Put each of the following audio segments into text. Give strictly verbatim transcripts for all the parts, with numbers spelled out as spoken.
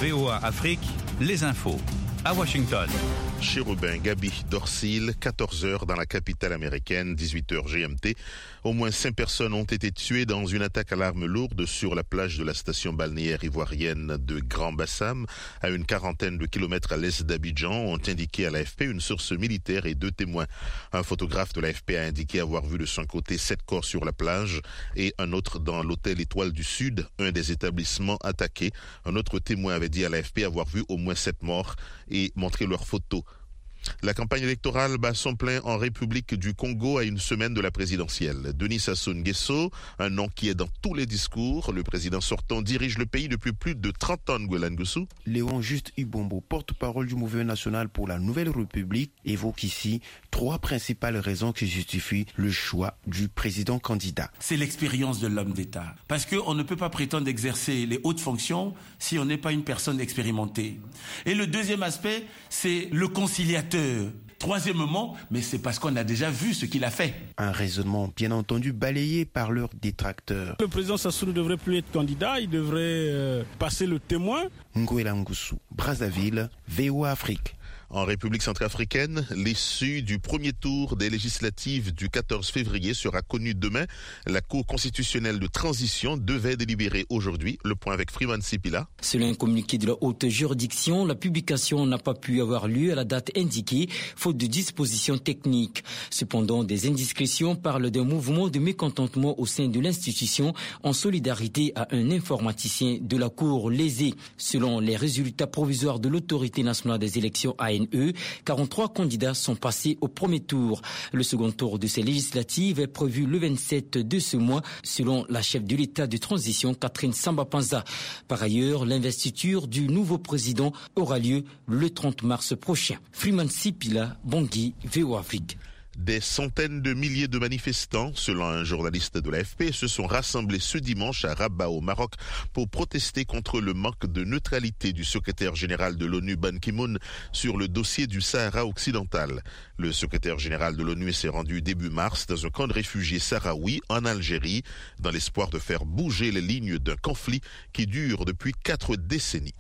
V O A Afrique, les infos. À Washington. Chérubin, Gabi, Dorsil, quatorze heures dans la capitale américaine, dix-huit heures G M T. Au moins cinq personnes ont été tuées dans une attaque à l'arme lourde sur la plage de la station balnéaire ivoirienne de Grand Bassam, à une quarantaine de kilomètres à l'est d'Abidjan, ont indiqué à l'A F P une source militaire et deux témoins. Un photographe de l'A F P a indiqué avoir vu de son côté sept corps sur la plage et un autre dans l'hôtel Étoile du Sud, un des établissements attaqués. Un autre témoin avait dit à l'A F P avoir vu au moins sept morts et montré leurs photos. La campagne électorale bat son plein en République du Congo à une semaine de la présidentielle. Denis Sassou Nguesso, un nom qui est dans tous les discours, le président sortant dirige le pays depuis plus de trente ans. Ngwela Nguessou. Léon Juste Ibombo, porte-parole du mouvement national pour la Nouvelle République, évoque ici trois principales raisons qui justifient le choix du président candidat. C'est l'expérience de l'homme d'État. Parce qu'on ne peut pas prétendre exercer les hautes fonctions si on n'est pas une personne expérimentée. Et le deuxième aspect, c'est le conciliateur. Troisièmement, mais c'est parce qu'on a déjà vu ce qu'il a fait. Un raisonnement bien entendu balayé par leurs détracteurs. Le président Sassou ne devrait plus être candidat, il devrait euh, passer le témoin. Ngwela Nguessou, Brazzaville, V O A Afrique. En République centrafricaine, l'issue du premier tour des législatives du quatorze février sera connue demain. La Cour constitutionnelle de transition devait délibérer aujourd'hui. Le point avec Freeman Sipila. Selon un communiqué de la haute juridiction, la publication n'a pas pu avoir lieu à la date indiquée, faute de dispositions techniques. Cependant, des indiscrétions parlent d'un mouvement de mécontentement au sein de l'institution en solidarité à un informaticien de la Cour lésé. Selon les résultats provisoires de l'autorité nationale des élections A N E, quarante-trois candidats sont passés au premier tour. Le second tour de ces législatives est prévu le vingt-sept de ce mois, selon la chef de l'État de transition, Catherine Samba-Panza. Par ailleurs, l'investiture du nouveau président aura lieu le trente mars prochain. Freeman Sipila, Bangui, V O A Afrique. Des centaines de milliers de manifestants, selon un journaliste de l'A F P, se sont rassemblés ce dimanche à Rabat au Maroc pour protester contre le manque de neutralité du secrétaire général de l'ONU Ban Ki-moon sur le dossier du Sahara occidental. Le secrétaire général de l'ONU s'est rendu début mars dans un camp de réfugiés sahraouis en Algérie dans l'espoir de faire bouger les lignes d'un conflit qui dure depuis quatre décennies.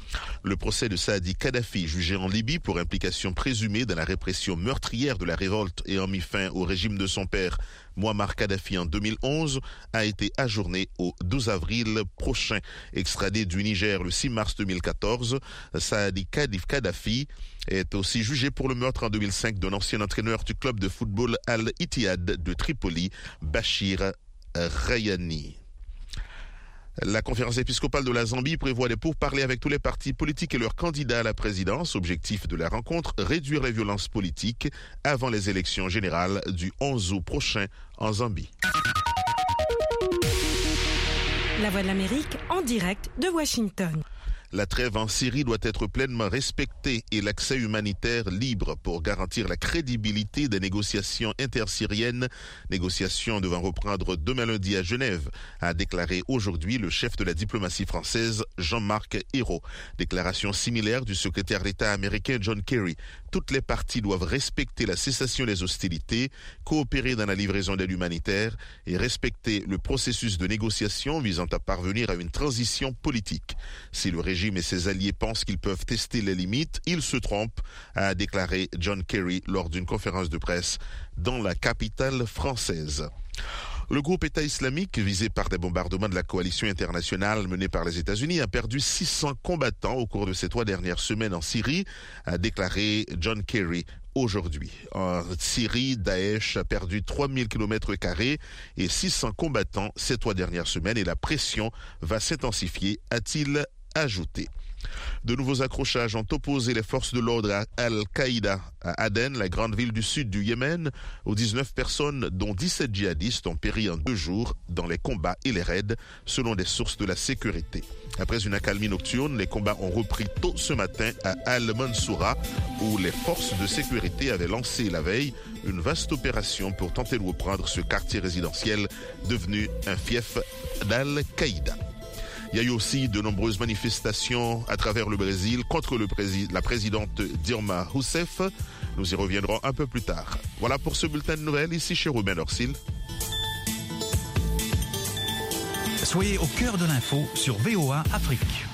Le procès de Saadi Kadhafi, jugé en Libye pour implication présumée dans la répression meurtrière de la révolte ayant mis fin au régime de son père, Muammar Kadhafi en deux mille onze, a été ajourné au douze avril prochain. Extradé du Niger le six mars deux mille quatorze, Saadi Kadhafi est aussi jugé pour le meurtre en deux mille cinq d'un ancien entraîneur du club de football Al-Ittihad de Tripoli, Bachir Rayani. La conférence épiscopale de la Zambie prévoit des pourparlers avec tous les partis politiques et leurs candidats à la présidence. Objectif de la rencontre, réduire les violences politiques avant les élections générales du onze août prochain en Zambie. La Voix de l'Amérique en direct de Washington. La trêve en Syrie doit être pleinement respectée et l'accès humanitaire libre pour garantir la crédibilité des négociations intersyriennes, négociations devant reprendre demain lundi à Genève, a déclaré aujourd'hui le chef de la diplomatie française Jean-Marc Ayrault. Déclaration similaire du secrétaire d'État américain John Kerry. Toutes les parties doivent respecter la cessation des hostilités, coopérer dans la livraison d'aide humanitaire et respecter le processus de négociation visant à parvenir à une transition politique. Si le régime et ses alliés pensent qu'ils peuvent tester les limites, ils se trompent, a déclaré John Kerry lors d'une conférence de presse dans la capitale française. Le groupe État islamique, visé par des bombardements de la coalition internationale menée par les États-Unis, a perdu six cents combattants au cours de ces trois dernières semaines en Syrie, a déclaré John Kerry aujourd'hui. En Syrie, Daesh a perdu trois mille kilomètres carrés et six cents combattants ces trois dernières semaines et la pression va s'intensifier, a-t-il ajouté. De nouveaux accrochages ont opposé les forces de l'ordre à Al-Qaïda à Aden, la grande ville du sud du Yémen, où dix-neuf personnes, dont dix-sept djihadistes, ont péri en deux jours dans les combats et les raids, selon des sources de la sécurité. Après une accalmie nocturne, les combats ont repris tôt ce matin à Al-Mansoura, où les forces de sécurité avaient lancé la veille une vaste opération pour tenter de reprendre ce quartier résidentiel devenu un fief d'Al-Qaïda. Il y a eu aussi de nombreuses manifestations à travers le Brésil contre le prési- la présidente Dilma Rousseff. Nous y reviendrons un peu plus tard. Voilà pour ce bulletin de nouvelles, ici chez Ruben Dorsil. Soyez au cœur de l'info sur V O A Afrique.